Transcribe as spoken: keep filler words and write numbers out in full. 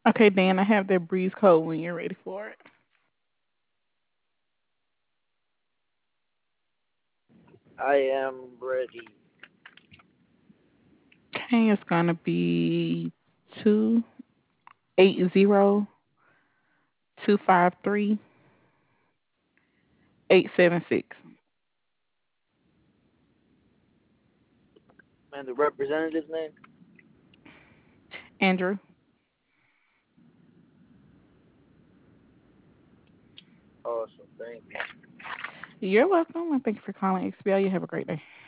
Okay, Dan, I have that breeze code when you're ready for it. I am ready. Okay, it's gonna be two eight zero two five three eight seven six. And the representative's name? Andrew, Awesome. Thank you. you're welcome. And thank you for calling X B L. You have a great day.